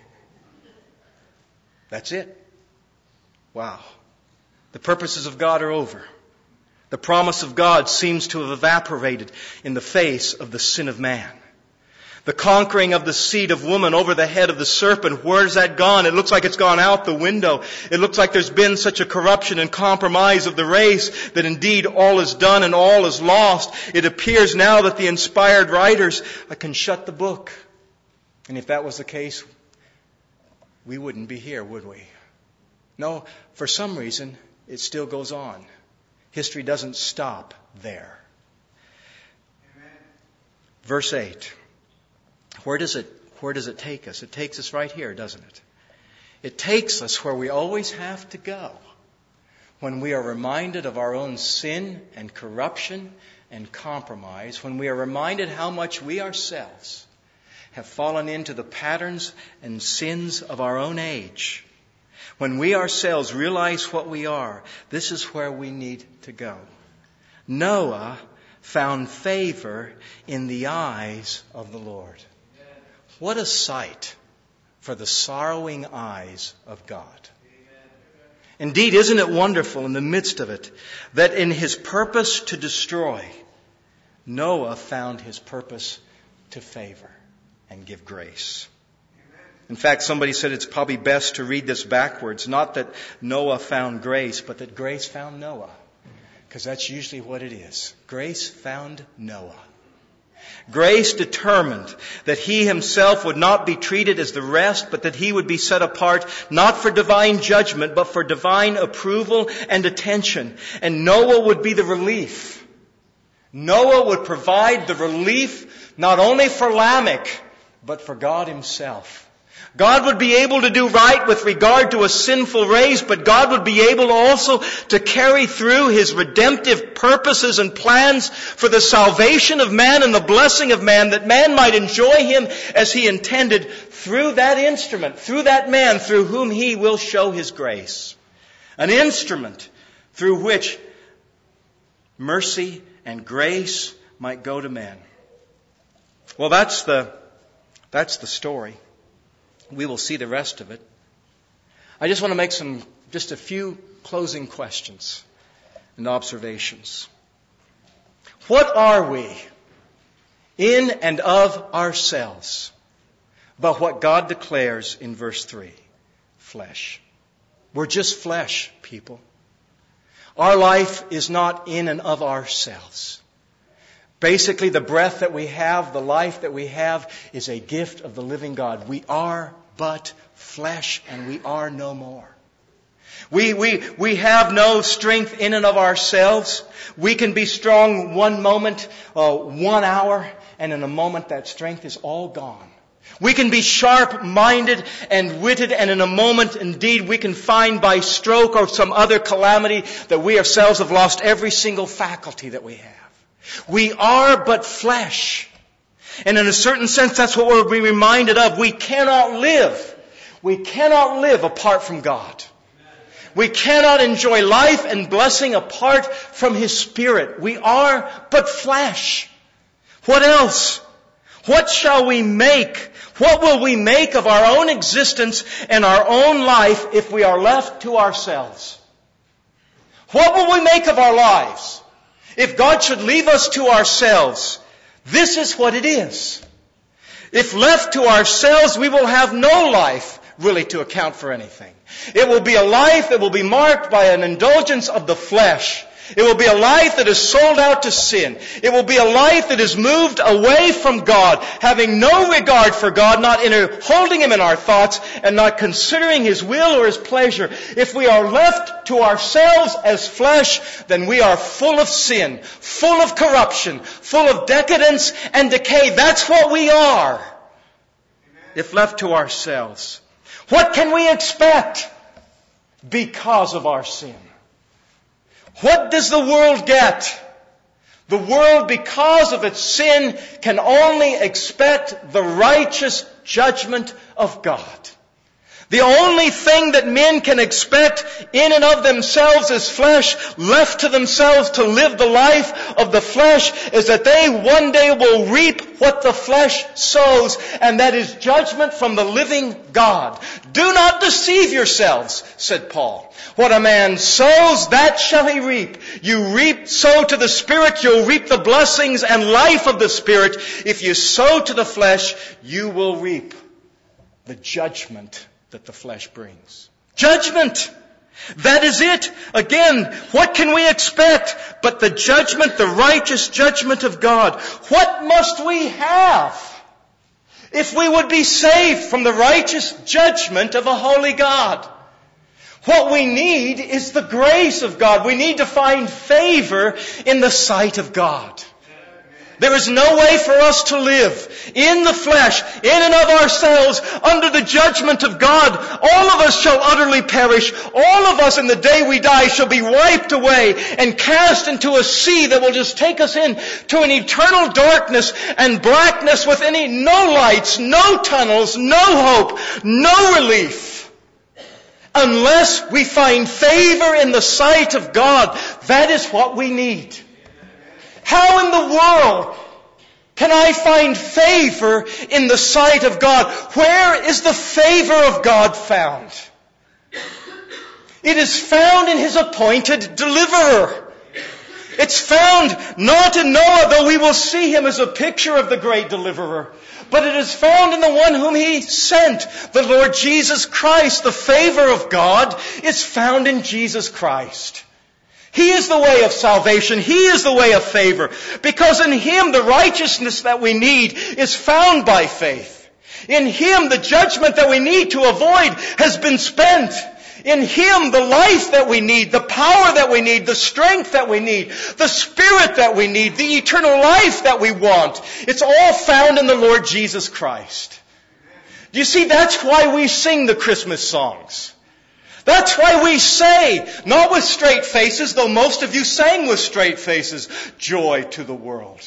That's it. Wow. The purposes of God are over. The promise of God seems to have evaporated in the face of the sin of man. The conquering of the seed of woman over the head of the serpent, where's that gone? It looks like it's gone out the window. It looks like there's been such a corruption and compromise of the race that indeed all is done and all is lost. It appears now that the inspired writers can shut the book. And if that was the case, we wouldn't be here, would we? No, for some reason, it still goes on. History doesn't stop there. Amen. Verse 8. Where does it take us? It takes us right here, doesn't it? It takes us where we always have to go when we are reminded of our own sin and corruption and compromise, when we are reminded how much we ourselves have fallen into the patterns and sins of our own age. When we ourselves realize what we are, this is where we need to go. Noah found favor in the eyes of the Lord. What a sight for the sorrowing eyes of God. Indeed, isn't it wonderful in the midst of it that in His purpose to destroy, Noah found His purpose to favor and give grace. In fact, somebody said it's probably best to read this backwards. Not that Noah found grace, but that grace found Noah. Because that's usually what it is. Grace found Noah. Grace determined that he himself would not be treated as the rest, but that he would be set apart not for divine judgment, but for divine approval and attention. And Noah would be the relief. Noah would provide the relief not only for Lamech, but for God Himself. God would be able to do right with regard to a sinful race, but God would be able also to carry through His redemptive purposes and plans for the salvation of man and the blessing of man, that man might enjoy Him as He intended through that instrument, through that man through whom He will show His grace. An instrument through which mercy and grace might go to men. Well, that's the story. We will see the rest of it. I just want to make just a few closing questions and observations. What are we in and of ourselves but what God declares in verse 3? Flesh. We're just flesh, people. Our life is not in and of ourselves. Basically, the breath that we have, the life that we have, is a gift of the living God. We are but flesh, and we are no more. We have no strength in and of ourselves. We can be strong one moment, 1 hour, and in a moment that strength is all gone. We can be sharp-minded and witted, and in a moment, indeed, we can find by stroke or some other calamity that we ourselves have lost every single faculty that we have. We are but flesh. And in a certain sense, that's what we'll be reminded of. We cannot live. We cannot live apart from God. We cannot enjoy life and blessing apart from His Spirit. We are but flesh. What else? What shall we make? What will we make of our own existence and our own life if we are left to ourselves? What will we make of our lives if God should leave us to ourselves? This is what it is. If left to ourselves, we will have no life really to account for anything. It will be a life that will be marked by an indulgence of the flesh. It will be a life that is sold out to sin. It will be a life that is moved away from God, having no regard for God, not holding Him in our thoughts, and not considering His will or His pleasure. If we are left to ourselves as flesh, then we are full of sin, full of corruption, full of decadence and decay. That's what we are, if left to ourselves. What can we expect because of our sin? What does the world get? The world, because of its sin, can only expect the righteous judgment of God. The only thing that men can expect in and of themselves as flesh, left to themselves to live the life of the flesh, is that they one day will reap what the flesh sows, and that is judgment from the living God. Do not deceive yourselves, said Paul. What a man sows, that shall he reap. You sow to the Spirit, you'll reap the blessings and life of the Spirit. If you sow to the flesh, you will reap the judgment that the flesh brings. Judgment! That is it. Again, what can we expect but the judgment, the righteous judgment of God? What must we have if we would be saved from the righteous judgment of a holy God? What we need is the grace of God. We need to find favor in the sight of God. There is no way for us to live in the flesh, in and of ourselves, under the judgment of God. All of us shall utterly perish. All of us in the day we die shall be wiped away and cast into a sea that will just take us into an eternal darkness and blackness with no lights, no tunnels, no hope, no relief. Unless we find favor in the sight of God, that is what we need. How in the world can I find favor in the sight of God? Where is the favor of God found? It is found in His appointed deliverer. It's found not in Noah, though we will see him as a picture of the great deliverer, but it is found in the one whom He sent, the Lord Jesus Christ. The favor of God is found in Jesus Christ. He is the way of salvation. He is the way of favor. Because in Him the righteousness that we need is found by faith. In Him the judgment that we need to avoid has been spent. In Him the life that we need, the power that we need, the strength that we need, the Spirit that we need, the eternal life that we want. It's all found in the Lord Jesus Christ. Do you see, that's why we sing the Christmas songs. That's why we say, not with straight faces, though most of you sang with straight faces, joy to the world.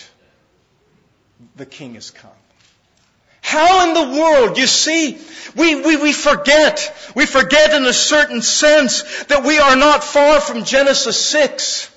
The King has come. How in the world, you see, we forget. We forget in a certain sense that we are not far from Genesis 6.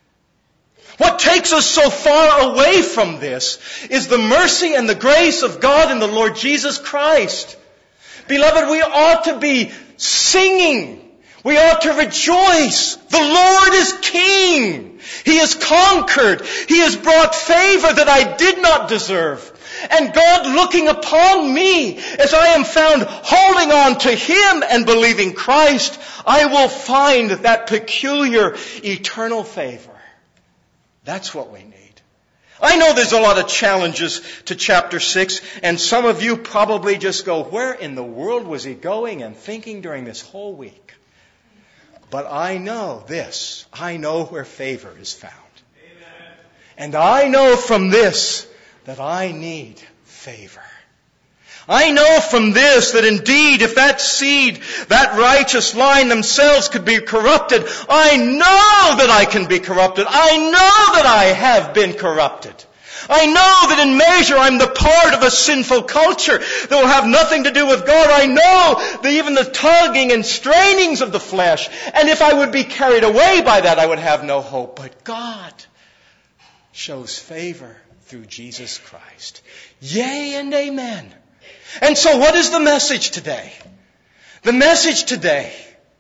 What takes us so far away from this is the mercy and the grace of God in the Lord Jesus Christ. Beloved, we ought to be singing. We ought to rejoice. The Lord is King. He has conquered. He has brought favor that I did not deserve. And God, looking upon me as I am found holding on to Him and believing Christ, I will find that peculiar eternal favor. That's what we need. I know there's a lot of challenges to chapter 6, and some of you probably just go, where in the world was he going and thinking during this whole week? But I know this. I know where favor is found. Amen. And I know from this that I need favor. I know from this that indeed if that seed, that righteous line themselves could be corrupted, I know that I can be corrupted. I know that I have been corrupted. I know that in measure I'm the part of a sinful culture that will have nothing to do with God. I know that even the tugging and strainings of the flesh, and if I would be carried away by that, I would have no hope. But God shows favor through Jesus Christ. Yea and amen. And so what is the message today? The message today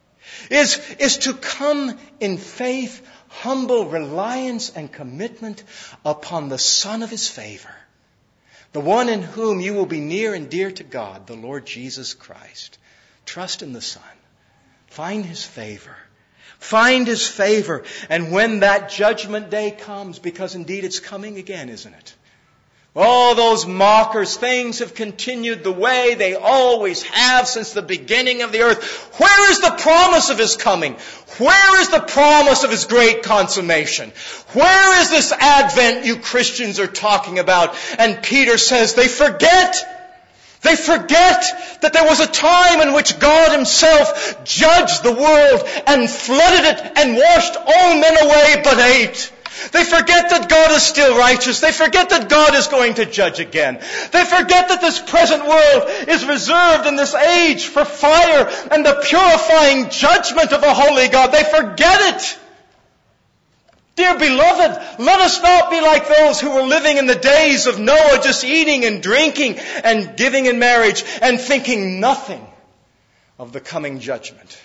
is to come in faith, humble reliance and commitment upon the Son of His favor, the one in whom you will be near and dear to God, the Lord Jesus Christ. Trust in the Son. Find His favor. Find His favor. And when that judgment day comes, because indeed it's coming again, isn't it? All those mockers, things have continued the way they always have since the beginning of the earth. Where is the promise of His coming? Where is the promise of His great consummation? Where is this Advent you Christians are talking about? And Peter says they forget. They forget that there was a time in which God Himself judged the world and flooded it and washed all men away but 8. They forget that God is still righteous. They forget that God is going to judge again. They forget that this present world is reserved in this age for fire and the purifying judgment of a holy God. They forget it. Dear beloved, let us not be like those who were living in the days of Noah, just eating and drinking and giving in marriage and thinking nothing of the coming judgment.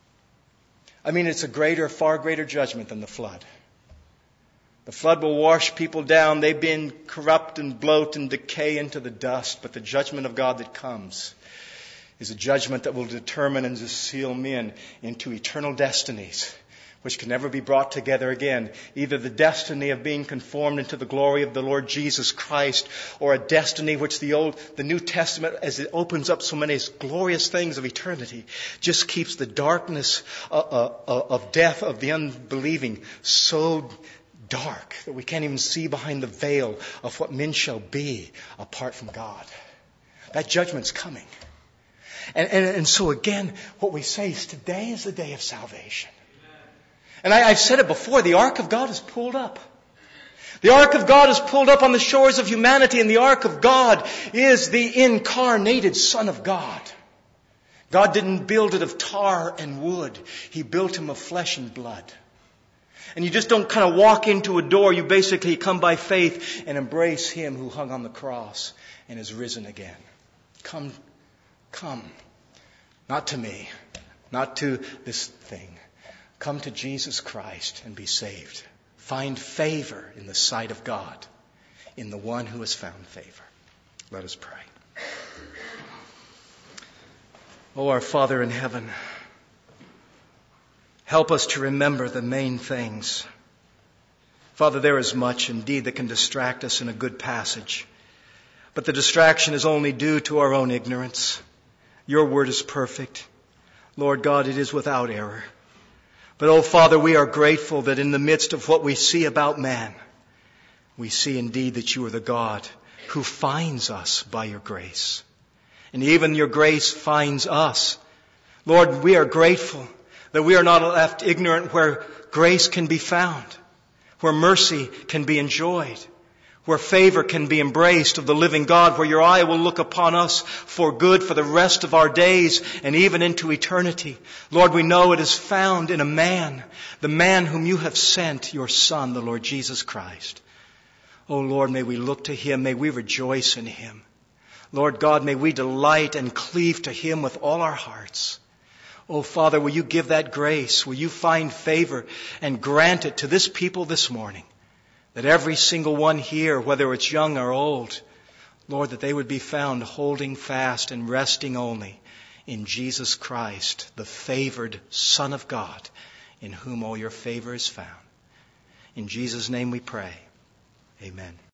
I mean, it's a far greater judgment than the flood. The flood will wash people down. They've been corrupt and bloat and decay into the dust. But the judgment of God that comes is a judgment that will determine and seal men into eternal destinies, which can never be brought together again. Either the destiny of being conformed into the glory of the Lord Jesus Christ, or a destiny which the New Testament, as it opens up so many glorious things of eternity, just keeps the darkness of death of the unbelieving so dark that we can't even see behind the veil of what men shall be apart from God. That judgment's coming. And so again, what we say is today is the day of salvation. And I've said it before, the Ark of God is pulled up. The Ark of God is pulled up on the shores of humanity, and the Ark of God is the incarnated Son of God. God didn't build it of tar and wood. He built Him of flesh and blood. And you just don't kind of walk into a door. You basically come by faith and embrace Him who hung on the cross and is risen again. Come. Not to me, not to this thing. Come to Jesus Christ and be saved. Find favor in the sight of God, in the one who has found favor. Let us pray. Oh, our Father in heaven, help us to remember the main things. Father, there is much indeed that can distract us in a good passage. But the distraction is only due to our own ignorance. Your word is perfect. Lord God, it is without error. But, oh Father, we are grateful that in the midst of what we see about man, we see indeed that you are the God who finds us by your grace. And even your grace finds us. Lord, we are grateful that we are not left ignorant where grace can be found, where mercy can be enjoyed, where favor can be embraced of the living God, where your eye will look upon us for good for the rest of our days and even into eternity. Lord, we know it is found in a man, the man whom you have sent, your Son, the Lord Jesus Christ. Oh Lord, may we look to Him, may we rejoice in Him. Lord God, may we delight and cleave to Him with all our hearts. Oh Father, will you give that grace? Will you find favor and grant it to this people this morning? That every single one here, whether it's young or old, Lord, that they would be found holding fast and resting only in Jesus Christ, the favored Son of God, in whom all your favor is found. In Jesus' name we pray. Amen.